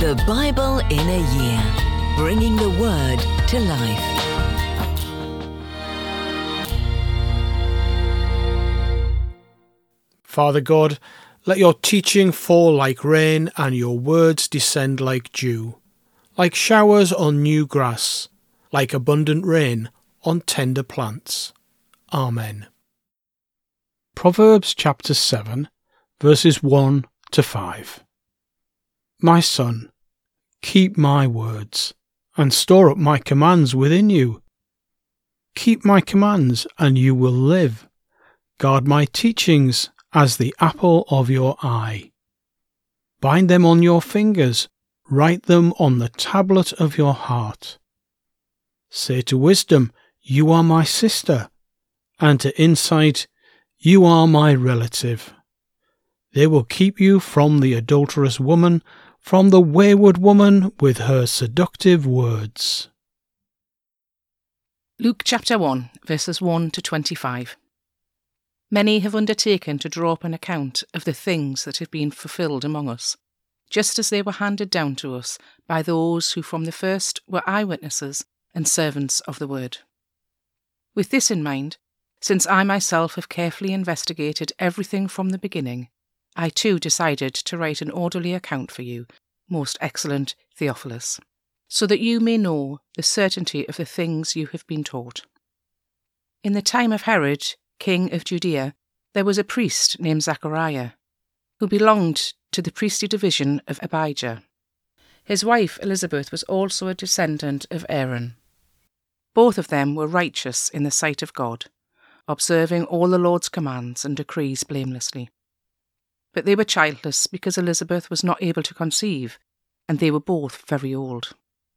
The Bible in a Year, bringing the Word to life. Father God, let your teaching fall like rain and your words descend like dew, like showers on new grass, like abundant rain on tender plants. Amen. Proverbs chapter 7, verses 1 to 5. My son, keep my words, and store up my commands within you. Keep my commands, and you will live. Guard my teachings as the apple of your eye. Bind them on your fingers, write them on the tablet of your heart. Say to wisdom, you are my sister, and to insight, you are my relative. They will keep you from the adulterous woman, from the wayward woman with her seductive words. Luke chapter 1, verses 1 to 25. Many have undertaken to draw up an account of the things that have been fulfilled among us, just as they were handed down to us by those who from the first were eyewitnesses and servants of the word. With this in mind, since I myself have carefully investigated everything from the beginning, I too decided to write an orderly account for you, most excellent Theophilus, so that you may know the certainty of the things you have been taught. In the time of Herod, king of Judea, there was a priest named Zachariah, who belonged to the priestly division of Abijah. His wife Elizabeth was also a descendant of Aaron. Both of them were righteous in the sight of God, observing all the Lord's commands and decrees blamelessly. But they were childless because Elizabeth was not able to conceive, and they were both very old.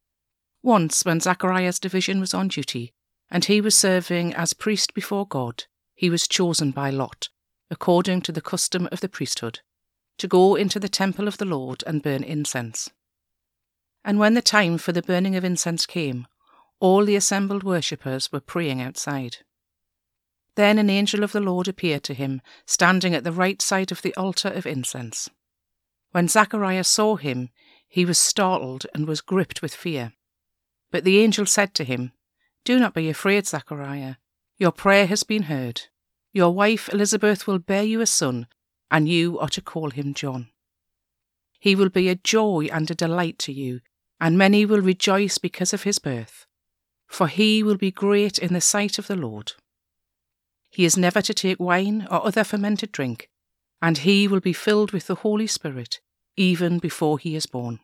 Once, when Zachariah's division was on duty, and he was serving as priest before God, he was chosen by lot, according to the custom of the priesthood, to go into the temple of the Lord and burn incense. And when the time for the burning of incense came, all the assembled worshippers were praying outside. Then an angel of the Lord appeared to him, standing at the right side of the altar of incense. When Zachariah saw him, he was startled and was gripped with fear. But the angel said to him, "Do not be afraid, Zachariah. Your prayer has been heard. Your wife Elizabeth will bear you a son, and you are to call him John. He will be a joy and a delight to you, and many will rejoice because of his birth. For he will be great in the sight of the Lord. He is never to take wine or other fermented drink, and he will be filled with the Holy Spirit, even before he is born.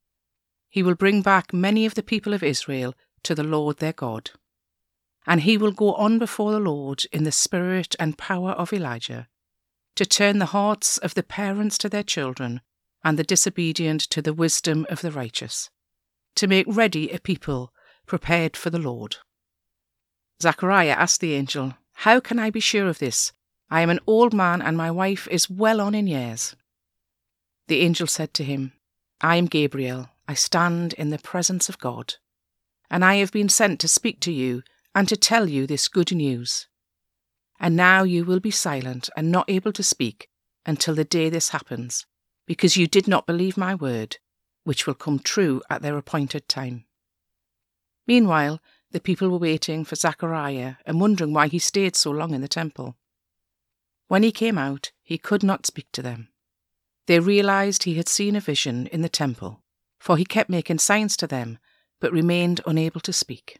He will bring back many of the people of Israel to the Lord their God. And he will go on before the Lord in the spirit and power of Elijah, to turn the hearts of the parents to their children, and the disobedient to the wisdom of the righteous, to make ready a people prepared for the Lord." Zachariah asked the angel, "How can I be sure of this? I am an old man, and my wife is well on in years." The angel said to him, "I am Gabriel. I stand in the presence of God, and I have been sent to speak to you and to tell you this good news. And now you will be silent and not able to speak until the day this happens, because you did not believe my word, which will come true at their appointed time." Meanwhile, the people were waiting for Zachariah and wondering why he stayed so long in the temple. When he came out, he could not speak to them. They realized he had seen a vision in the temple, for he kept making signs to them, but remained unable to speak.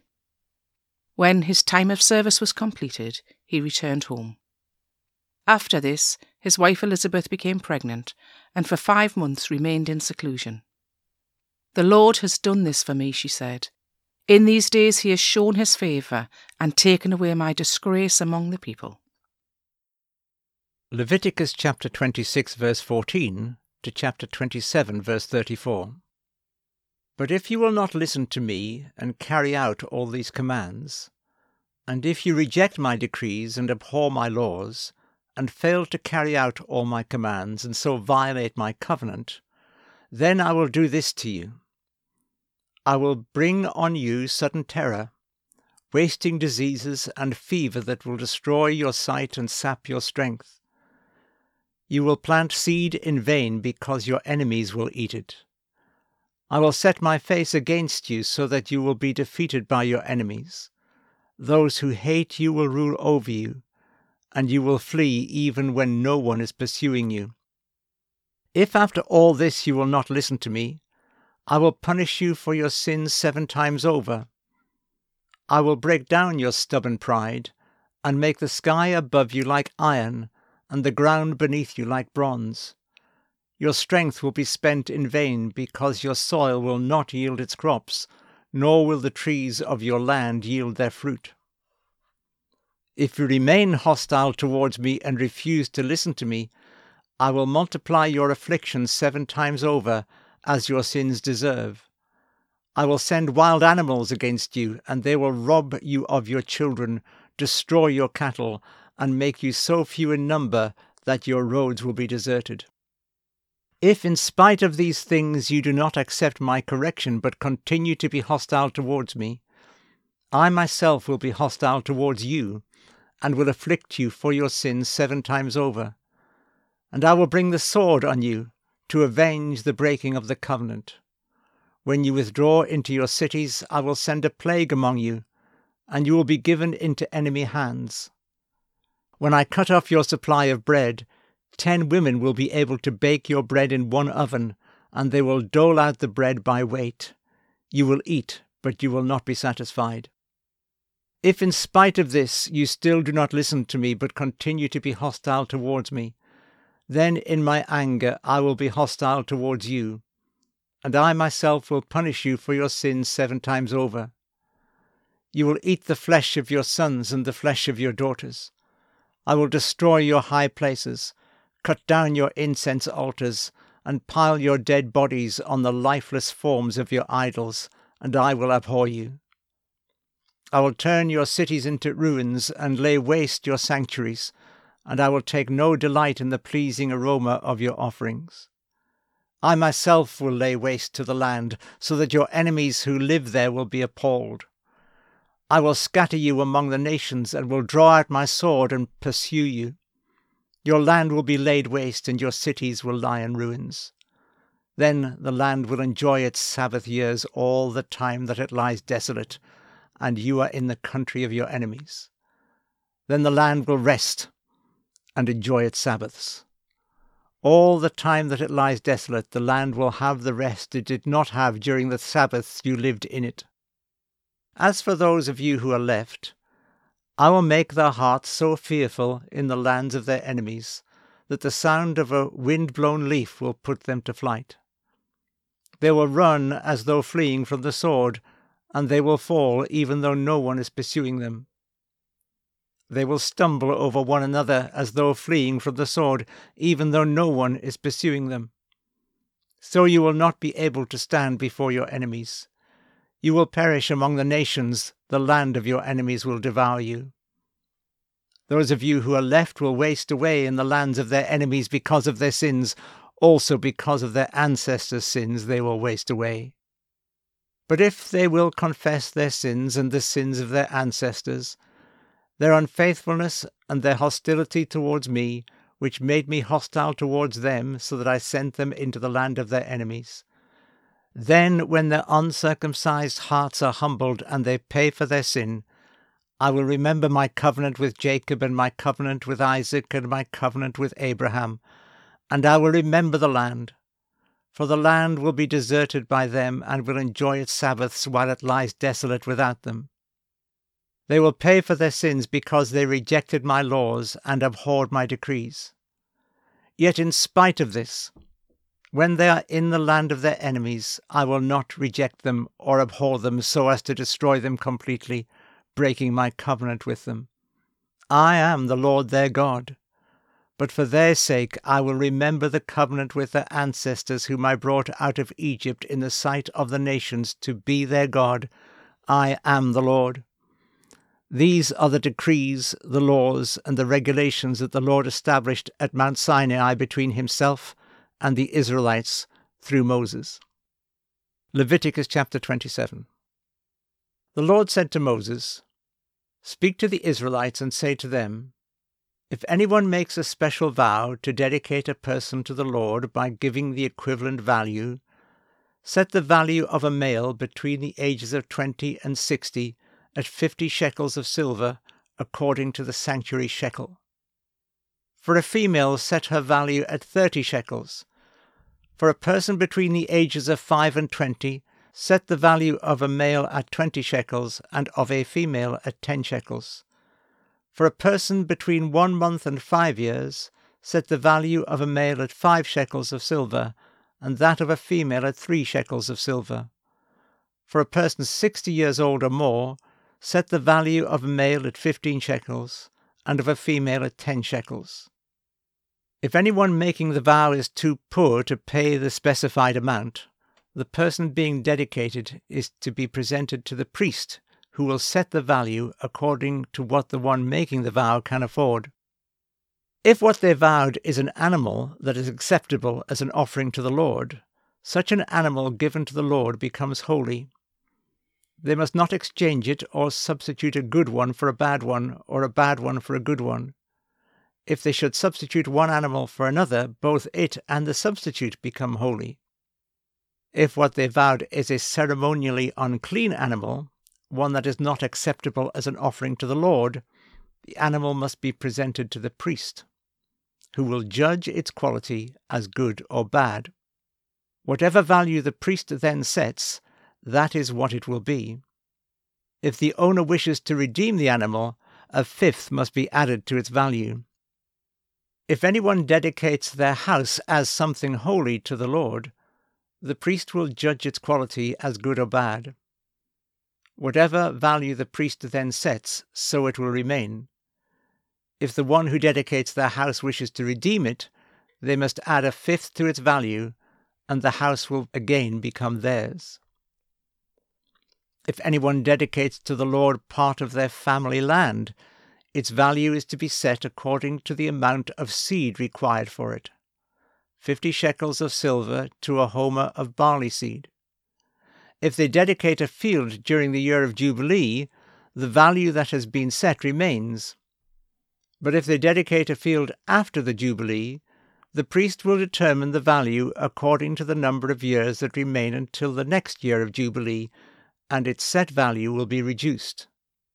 When his time of service was completed, he returned home. After this, his wife Elizabeth became pregnant, and for 5 months remained in seclusion. "The Lord has done this for me," she said. "In these days he has shown his favour and taken away my disgrace among the people." Leviticus chapter 26 verse 14 to chapter 27 verse 34. But if you will not listen to me and carry out all these commands, and if you reject my decrees and abhor my laws, and fail to carry out all my commands and so violate my covenant, then I will do this to you. I will bring on you sudden terror, wasting diseases and fever that will destroy your sight and sap your strength. You will plant seed in vain because your enemies will eat it. I will set my face against you so that you will be defeated by your enemies. Those who hate you will rule over you, and you will flee even when no one is pursuing you. If after all this you will not listen to me, I will punish you for your sins 7 times over. I will break down your stubborn pride, and make the sky above you like iron, and the ground beneath you like bronze. Your strength will be spent in vain, because your soil will not yield its crops, nor will the trees of your land yield their fruit. If you remain hostile towards me and refuse to listen to me, I will multiply your afflictions 7 times over, as your sins deserve. I will send wild animals against you, and they will rob you of your children, destroy your cattle, and make you so few in number that your roads will be deserted. If in spite of these things you do not accept my correction, but continue to be hostile towards me, I myself will be hostile towards you, and will afflict you for your sins 7 times over. And I will bring the sword on you, to avenge the breaking of the covenant. When you withdraw into your cities, I will send a plague among you, and you will be given into enemy hands. When I cut off your supply of bread, 10 women will be able to bake your bread in one oven, and they will dole out the bread by weight. You will eat, but you will not be satisfied. If in spite of this you still do not listen to me, but continue to be hostile towards me, then in my anger I will be hostile towards you, and I myself will punish you for your sins 7 times over. You will eat the flesh of your sons and the flesh of your daughters. I will destroy your high places, cut down your incense altars, and pile your dead bodies on the lifeless forms of your idols, and I will abhor you. I will turn your cities into ruins and lay waste your sanctuaries, and I will take no delight in the pleasing aroma of your offerings. I myself will lay waste to the land, so that your enemies who live there will be appalled. I will scatter you among the nations, and will draw out my sword and pursue you. Your land will be laid waste, and your cities will lie in ruins. Then the land will enjoy its Sabbath years all the time that it lies desolate, and you are in the country of your enemies. Then the land will rest and enjoy its Sabbaths. All the time that it lies desolate, the land will have the rest it did not have during the Sabbaths you lived in it. As for those of you who are left, I will make their hearts so fearful in the lands of their enemies that the sound of a wind-blown leaf will put them to flight. They will run as though fleeing from the sword, and they will fall even though no one is pursuing them. They will stumble over one another as though fleeing from the sword, even though no one is pursuing them. So you will not be able to stand before your enemies. You will perish among the nations, the land of your enemies will devour you. Those of you who are left will waste away in the lands of their enemies because of their sins, also because of their ancestors' sins they will waste away. But if they will confess their sins and the sins of their ancestors, their unfaithfulness and their hostility towards me, which made me hostile towards them, so that I sent them into the land of their enemies, then when their uncircumcised hearts are humbled and they pay for their sin, I will remember my covenant with Jacob and my covenant with Isaac and my covenant with Abraham, and I will remember the land. For the land will be deserted by them and will enjoy its Sabbaths while it lies desolate without them. They will pay for their sins because they rejected my laws and abhorred my decrees. Yet in spite of this, when they are in the land of their enemies, I will not reject them or abhor them so as to destroy them completely, breaking my covenant with them. I am the Lord their God. But for their sake I will remember the covenant with their ancestors whom I brought out of Egypt in the sight of the nations to be their God. I am the Lord. These are the decrees, the laws, and the regulations that the Lord established at Mount Sinai between himself and the Israelites through Moses. Leviticus chapter 27. The Lord said to Moses, "Speak to the Israelites and say to them, if anyone makes a special vow to dedicate a person to the Lord by giving the equivalent value, set the value of a male between the ages of 20 and 60 at 50 shekels of silver, according to the sanctuary shekel. For a female, set her value at 30 shekels. For a person between the ages of 5 and 20, set the value of a male at 20 shekels and of a female at 10 shekels. For a person between 1 month and 5 years, set the value of a male at 5 shekels of silver, and that of a female at 3 shekels of silver. For a person 60 years old or more, set the value of a male at 15 shekels, and of a female at 10 shekels. If anyone making the vow is too poor to pay the specified amount, the person being dedicated is to be presented to the priest, who will set the value according to what the one making the vow can afford. If what they vowed is an animal that is acceptable as an offering to the Lord, such an animal given to the Lord becomes holy. They must not exchange it or substitute a good one for a bad one, or a bad one for a good one. If they should substitute one animal for another, both it and the substitute become holy. If what they vowed is a ceremonially unclean animal, one that is not acceptable as an offering to the Lord, the animal must be presented to the priest, who will judge its quality as good or bad. Whatever value the priest then sets, that is what it will be. If the owner wishes to redeem the animal, a fifth must be added to its value. If anyone dedicates their house as something holy to the Lord, the priest will judge its quality as good or bad. Whatever value the priest then sets, so it will remain. If the one who dedicates their house wishes to redeem it, they must add a fifth to its value, and the house will again become theirs. If anyone dedicates to the Lord part of their family land, its value is to be set according to the amount of seed required for it, 50 shekels of silver to a homer of barley seed. If they dedicate a field during the year of Jubilee, the value that has been set remains. But if they dedicate a field after the Jubilee, the priest will determine the value according to the number of years that remain until the next year of Jubilee, and its set value will be reduced.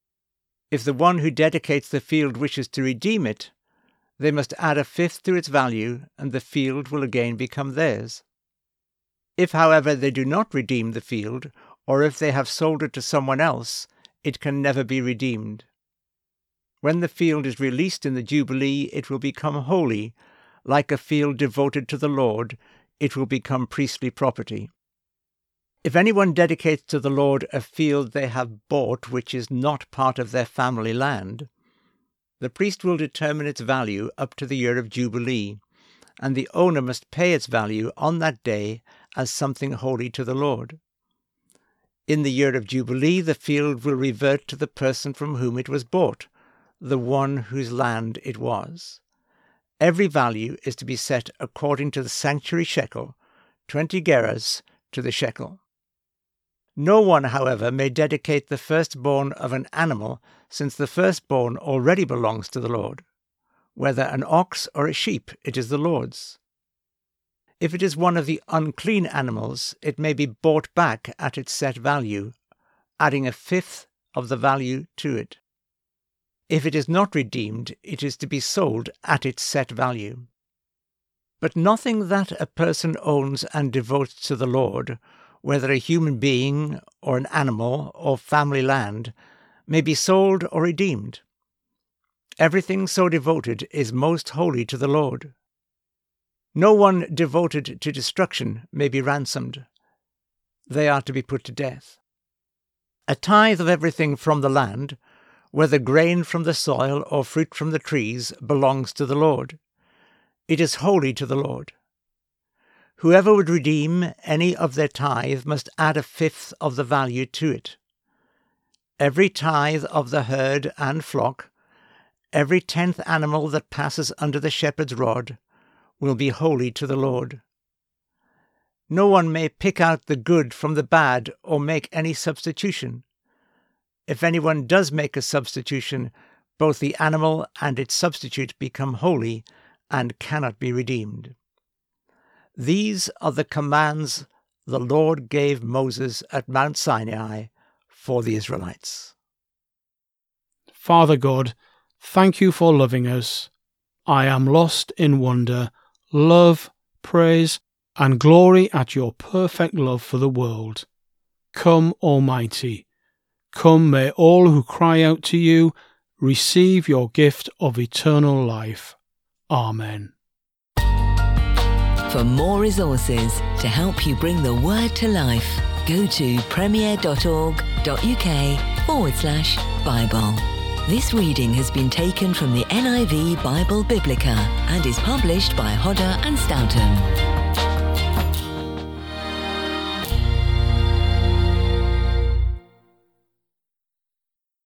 If the one who dedicates the field wishes to redeem it, they must add a fifth to its value, and the field will again become theirs. If, however, they do not redeem the field, or if they have sold it to someone else, it can never be redeemed. When the field is released in the Jubilee, it will become holy. Like a field devoted to the Lord, it will become priestly property. If anyone dedicates to the Lord a field they have bought which is not part of their family land, the priest will determine its value up to the year of Jubilee, and the owner must pay its value on that day as something holy to the Lord. In the year of Jubilee, the field will revert to the person from whom it was bought, the one whose land it was. Every value is to be set according to the sanctuary shekel, 20 gerahs to the shekel. No one, however, may dedicate the firstborn of an animal, since the firstborn already belongs to the Lord. Whether an ox or a sheep, it is the Lord's. If it is one of the unclean animals, it may be bought back at its set value, adding a fifth of the value to it. If it is not redeemed, it is to be sold at its set value. But nothing that a person owns and devotes to the Lord, whether a human being or an animal or family land, may be sold or redeemed. Everything so devoted is most holy to the Lord. No one devoted to destruction may be ransomed. They are to be put to death. A tithe of everything from the land, whether grain from the soil or fruit from the trees, belongs to the Lord. It is holy to the Lord. Whoever would redeem any of their tithe must add a fifth of the value to it. Every tithe of the herd and flock, every 10th animal that passes under the shepherd's rod, will be holy to the Lord. No one may pick out the good from the bad or make any substitution. If anyone does make a substitution, both the animal and its substitute become holy and cannot be redeemed. These are the commands the Lord gave Moses at Mount Sinai for the Israelites. Father God, thank you for loving us. I am lost in wonder, love, praise, and glory at your perfect love for the world. Come, Almighty. Come, may all who cry out to you receive your gift of eternal life. Amen. For more resources to help you bring the word to life, go to premier.org.uk/Bible. This reading has been taken from the NIV Bible Biblica and is published by Hodder and Stoughton.